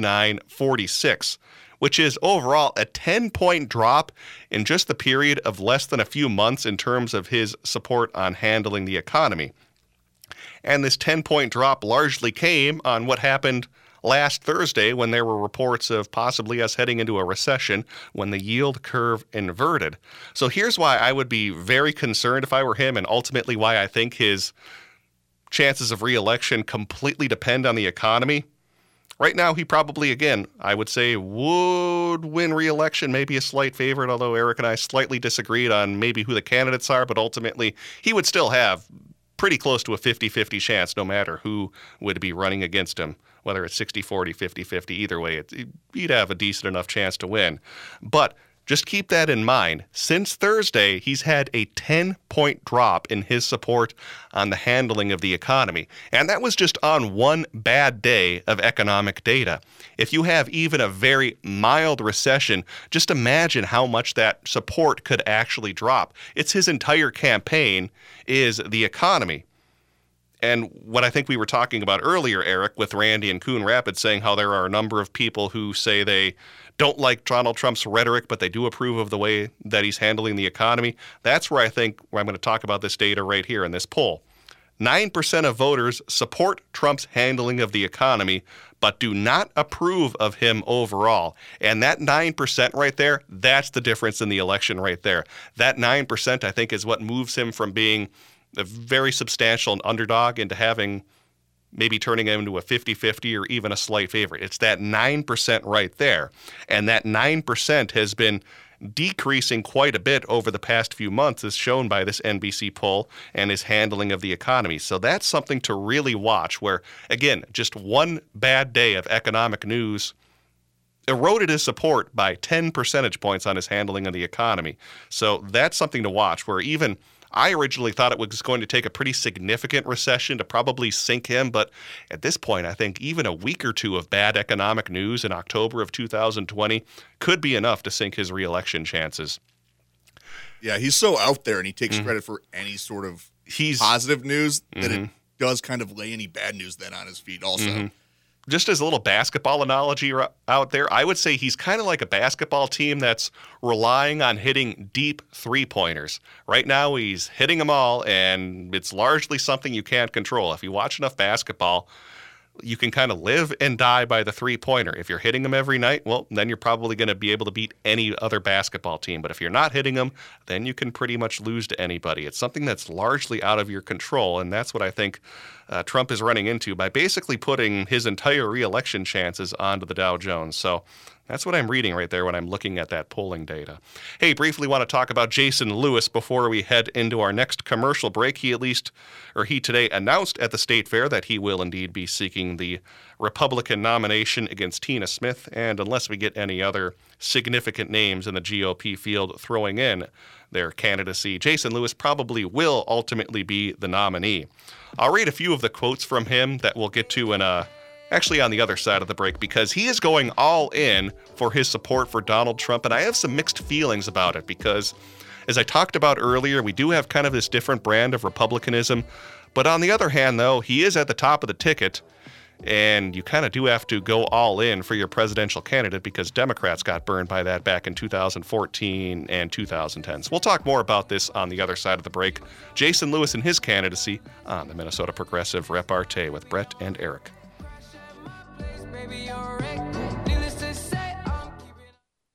A: 49-46, which is overall a 10-point drop in just the period of less than a few months in terms of his support on handling the economy. And this 10-point drop largely came on what happened last Thursday when there were reports of possibly us heading into a recession when the yield curve inverted. So here's why I would be very concerned if I were him, and ultimately why I think his chances of re-election completely depend on the economy. Right now, he probably, again, I would say would win re-election, maybe a slight favorite, although Eric and I slightly disagreed on maybe who the candidates are, but ultimately he would still have pretty close to a 50-50 chance no matter who would be running against him. Whether it's 60-40, 50-50, either way, he'd have a decent enough chance to win. But just keep that in mind. Since Thursday, he's had a 10-point drop in his support on the handling of the economy. And that was just on one bad day of economic data. If you have even a very mild recession, just imagine how much that support could actually drop. It's his entire campaign is the economy. And what I think we were talking about earlier, Eric, with Randy and Coon Rapids saying how there are a number of people who say they don't like Donald Trump's rhetoric, but they do approve of the way that he's handling the economy. That's where I'm going to talk about this data right here in this poll. 9% of voters support Trump's handling of the economy, but do not approve of him overall. And that 9% right there, that's the difference in the election right there. That 9%, I think, is what moves him from being a very substantial underdog into having maybe turning him into a 50-50 or even a slight favorite. It's that 9% right there. And that 9% has been decreasing quite a bit over the past few months, as shown by this NBC poll and his handling of the economy. So that's something to really watch where, again, just one bad day of economic news eroded his support by 10 percentage points on his handling of the economy. So that's something to watch where even I originally thought it was going to take a pretty significant recession to probably sink him, but at this point, I think even a week or two of bad economic news in October of 2020 could be enough to sink his re-election chances.
B: Yeah, he's so out there, and he takes credit for any sort of positive news that it does kind of lay any bad news then on his feet also.
A: Just as a little basketball analogy out there, I would say he's kind of like a basketball team that's relying on hitting deep three-pointers. Right now, he's hitting them all, and it's largely something you can't control. If you watch enough basketball, you can kind of live and die by the three-pointer. If you're hitting them every night, well, then you're probably going to be able to beat any other basketball team. But if you're not hitting them, then you can pretty much lose to anybody. It's something that's largely out of your control, and that's what I think Trump is running into by basically putting his entire re-election chances onto the Dow Jones. So that's what I'm reading right there when I'm looking at that polling data. Hey, briefly want to talk about Jason Lewis before we head into our next commercial break. He today announced at the State Fair that he will indeed be seeking the Republican nomination against Tina Smith, and unless we get any other significant names in the GOP field throwing in their candidacy, Jason Lewis probably will ultimately be the nominee. I'll read a few of the quotes from him that we'll get to actually on the other side of the break, because he is going all in for his support for Donald Trump, and I have some mixed feelings about it because, as I talked about earlier, we do have kind of this different brand of republicanism, but on the other hand, though, he is at the top of the ticket, and you kind of do have to go all in for your presidential candidate because Democrats got burned by that back in 2014 and 2010. So we'll talk more about this on the other side of the break. Jason Lewis and his candidacy on the Minnesota Progressive Repartee with Brett and Eric.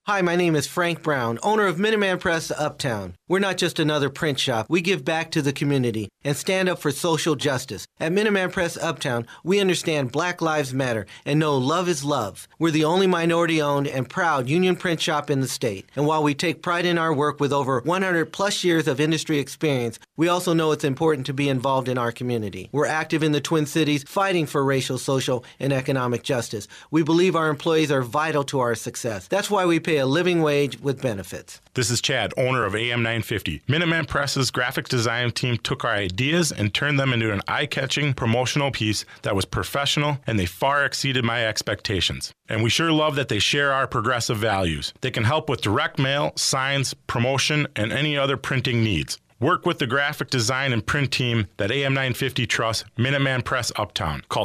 Q: Hi, my name is Frank Brown, owner of Minuteman Press Uptown. We're not just another print shop. We give back to the community and stand up for social justice. At Minuteman Press Uptown, we understand Black Lives Matter and know love is love. We're the only minority-owned and proud union print shop in the state. And while we take pride in our work with over 100 plus years of industry experience, we also know it's important to be involved in our community. We're active in the Twin Cities, fighting for racial, social, and economic justice. We believe our employees are vital to our success. That's why we pay a living wage with benefits.
R: This is Chad, owner of AM 950. Minuteman Press's graphic design team took our ideas and turned them into an eye-catching promotional piece that was professional, and they far exceeded my expectations. And we sure love that they share our progressive values. They can help with direct mail, signs, promotion, and any other printing needs. Work with the graphic design and print team that AM 950 trusts, Minuteman Press Uptown. Call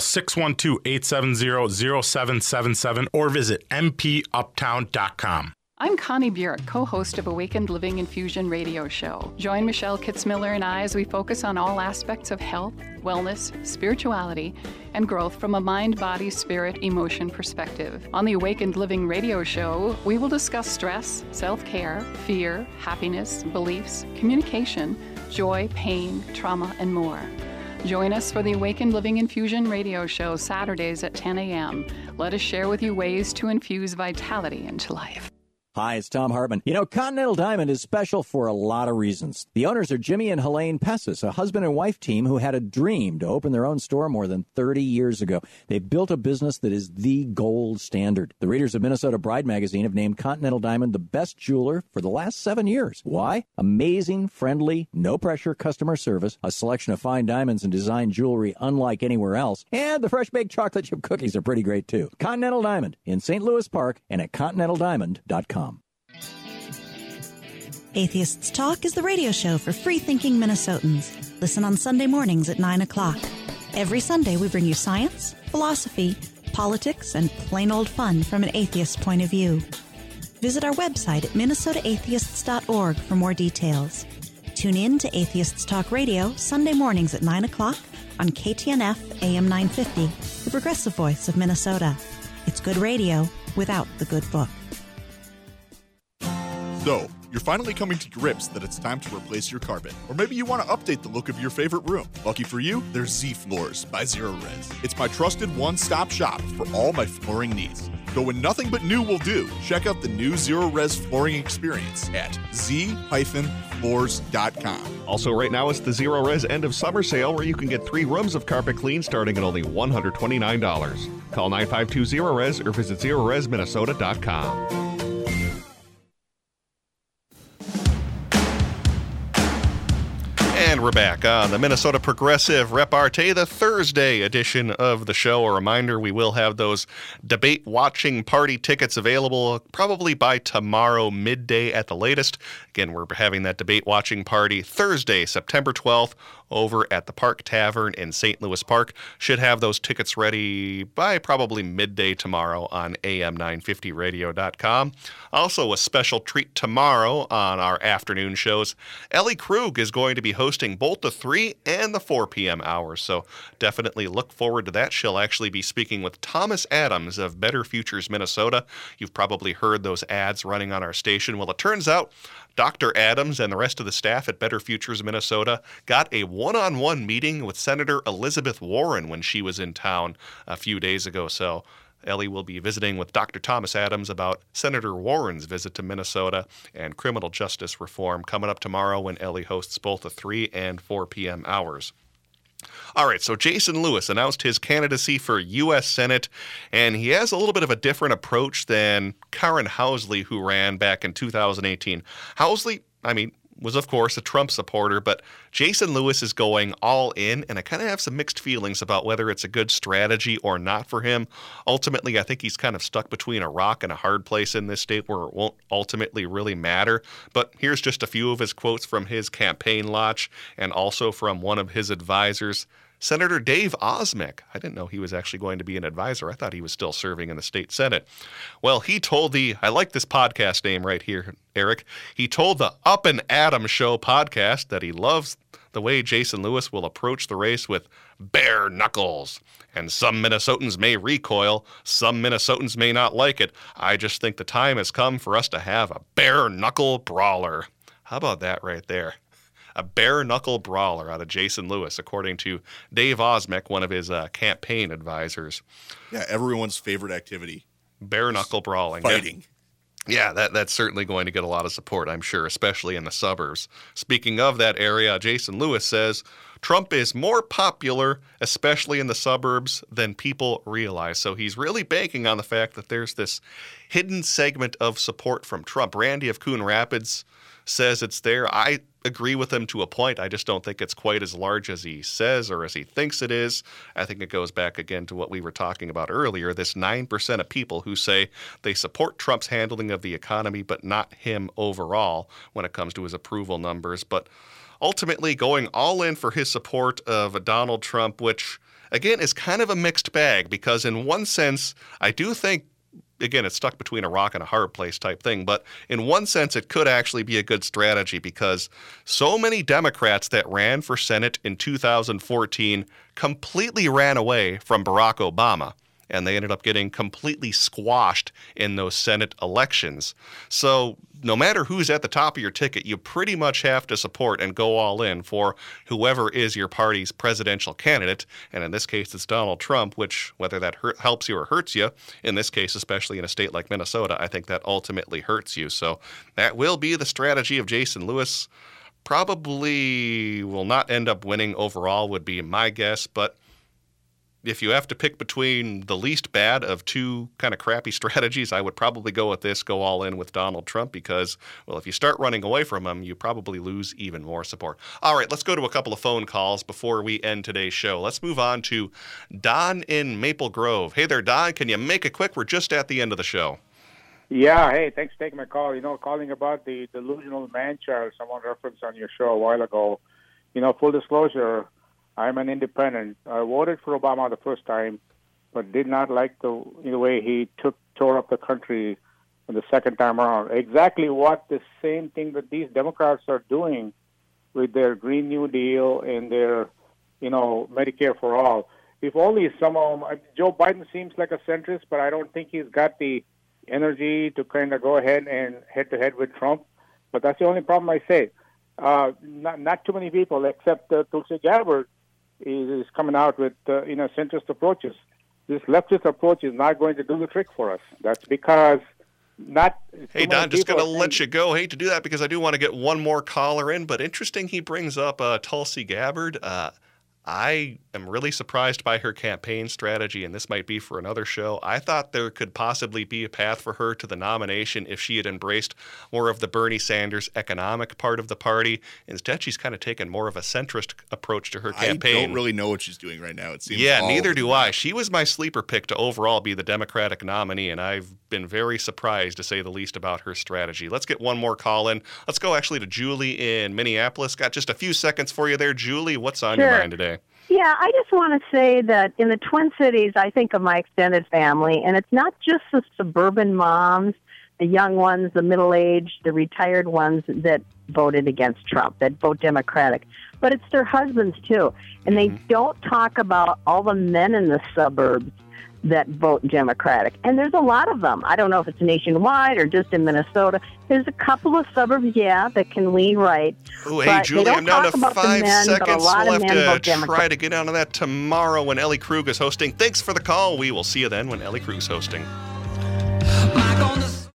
R: 612-870-0777 or visit mpuptown.com.
S: I'm Connie Burek, co-host of Awakened Living Infusion radio show. Join Michelle Kitzmiller and I as we focus on all aspects of health, wellness, spirituality, and growth from a mind, body, spirit, emotion perspective. On the Awakened Living radio show, we will discuss stress, self-care, fear, happiness, beliefs, communication, joy, pain, trauma, and more. Join us for the Awakened Living Infusion radio show Saturdays at 10 a.m. Let us share with you ways to infuse vitality into life.
P: Hi, it's Tom Hartman. You know, Continental Diamond is special for a lot of reasons. The owners are Jimmy and Helene Pessis, a husband and wife team who had a dream to open their own store more than 30 years ago. They've built a business that is the gold standard. The readers of Minnesota Bride magazine have named Continental Diamond the best jeweler for the last 7 years. Why? Amazing, friendly, no-pressure customer service, a selection of fine diamonds and design jewelry unlike anywhere else, and the fresh-baked chocolate chip cookies are pretty great, too. Continental Diamond in St. Louis Park and at continentaldiamond.com.
M: Atheists Talk is the radio show for free-thinking Minnesotans. Listen on Sunday mornings at 9 o'clock. Every Sunday, we bring you science, philosophy, politics, and plain old fun from an atheist point of view. Visit our website at minnesotaatheists.org for more details. Tune in to Atheists Talk Radio Sunday mornings at 9 o'clock on KTNF AM 950, the progressive voice of Minnesota. It's good radio without the good book.
B: So, you're finally coming to grips that it's time to replace your carpet. Or maybe you want to update the look of your favorite room. Lucky for you, there's Z Floors by Zero Res. It's my trusted one-stop shop for all my flooring needs. So when nothing but new will do, check out the new Zero Res flooring experience at z-floors.com.
A: Also, right now is the Zero Res end of summer sale where you can get 3 rooms of carpet clean starting at only $129. Call 952-ZERO-RES or visit ZeroResMinnesota.com. And we're back on the Minnesota Progressive Repartee, the Thursday edition of the show. A reminder, we will have those debate watching party tickets available probably by tomorrow midday at the latest. Again, we're having that debate watching party Thursday, September 12th, over at the Park Tavern in St. Louis Park. Should have those tickets ready by probably midday tomorrow on am950radio.com. Also, a special treat tomorrow on our afternoon shows. Ellie Krug is going to be hosting both the 3 and the 4 p.m. hours, so definitely look forward to that. She'll actually be speaking with Thomas Adams of Better Futures Minnesota. You've probably heard those ads running on our station. Well, it turns out Dr. Adams and the rest of the staff at Better Futures Minnesota got a one-on-one meeting with Senator Elizabeth Warren when she was in town a few days ago. So Ellie will be visiting with Dr. Thomas Adams about Senator Warren's visit to Minnesota and criminal justice reform coming up tomorrow when Ellie hosts both the 3 and 4 p.m. hours. All right, so Jason Lewis announced his candidacy for U.S. Senate, and he has a little bit of a different approach than Karen Housley, who ran back in 2018. Housley, was of course a Trump supporter, but Jason Lewis is going all in, and I kind of have some mixed feelings about whether it's a good strategy or not for him. Ultimately, I think he's kind of stuck between a rock and a hard place in this state where it won't ultimately really matter. But here's just a few of his quotes from his campaign launch and also from one of his advisors. Senator Dave Osmek. I didn't know he was actually going to be an advisor. I thought he was still serving in the state Senate. Well, he told I like this podcast name right here, Eric. He told the Up and Adam Show podcast that he loves the way Jason Lewis will approach the race with bare knuckles. And some Minnesotans may recoil, some Minnesotans may not like it. I just think the time has come for us to have a bare knuckle brawler. How about that right there? A bare-knuckle brawler out of Jason Lewis, according to Dave Osmek, one of his campaign advisors.
B: Yeah, everyone's favorite activity.
A: Bare-knuckle brawling.
B: Fighting.
A: Yeah, that's certainly going to get a lot of support, I'm sure, especially in the suburbs. Speaking of that area, Jason Lewis says, Trump is more popular, especially in the suburbs, than people realize. So he's really banking on the fact that there's this hidden segment of support from Trump. Randy of Coon Rapids says it's there. I agree with him to a point. I just don't think it's quite as large as he says or as he thinks it is. I think it goes back again to what we were talking about earlier, this 9% of people who say they support Trump's handling of the economy, but not him overall when it comes to his approval numbers. But ultimately going all in for his support of Donald Trump, which, again, is kind of a mixed bag because in one sense, I do think, again, it's stuck between a rock and a hard place type thing, but in one sense, it could actually be a good strategy because so many Democrats that ran for Senate in 2014 completely ran away from Barack Obama, and they ended up getting completely squashed in those Senate elections. So no matter who's at the top of your ticket, you pretty much have to support and go all in for whoever is your party's presidential candidate. And in this case, it's Donald Trump, which, whether that helps you or hurts you, in this case, especially in a state like Minnesota, I think that ultimately hurts you. So that will be the strategy of Jason Lewis. Probably will not end up winning overall, would be my guess, but if you have to pick between the least bad of two kind of crappy strategies, I would probably go with this, go all in with Donald Trump because, well, if you start running away from him, you probably lose even more support. All right, let's go to a couple of phone calls before we end today's show. Let's move on to Don in Maple Grove. Hey there, Don. Can you make it quick? We're just at the end of the show.
T: Yeah, hey, thanks for taking my call. Calling about the delusional man-child someone referenced on your show a while ago. Full disclosure, I'm an independent. I voted for Obama the first time, but did not like the way he tore up the country the second time around. Exactly what the same thing that these Democrats are doing with their Green New Deal and their, Medicare for all. If only some of them, Joe Biden seems like a centrist, but I don't think he's got the energy to kind of go ahead and head-to-head with Trump. But that's the only problem I say. Not too many people, except Tulsi Gabbard, is coming out with centrist approaches. This leftist approach is not going to do the trick for us. That's because Hey, Don, just going to let you go. Hate to do that because I do want to get one more caller in, but interesting he brings up Tulsi Gabbard. I am really surprised by her campaign strategy, and this might be for another show. I thought there could possibly be a path for her to the nomination if she had embraced more of the Bernie Sanders economic part of the party. Instead, she's kind of taken more of a centrist approach to her campaign.
B: I don't really know what she's doing right now. It seems
T: neither do I. She was my sleeper pick to overall be the Democratic nominee, and I've been very surprised, to say the least, about her strategy. Let's get one more call in. Let's go actually to Julie in Minneapolis. Got just a few seconds for you there. Julie, what's on your mind today?
U: Yeah, I just want to say that in the Twin Cities, I think of my extended family, and it's not just the suburban moms, the young ones, the middle-aged, the retired ones that voted against Trump, that vote Democratic, but it's their husbands, too. And they don't talk about all the men in the suburbs that vote Democratic. And there's a lot of them. I don't know if it's nationwide or just in Minnesota. There's a couple of suburbs, that can lean right.
A: Oh, hey, Julie, I'm down to 5 seconds. We'll have to try to get out of that tomorrow when Ellie Krug is hosting. Thanks for the call. We will see you then when Ellie Krug's hosting.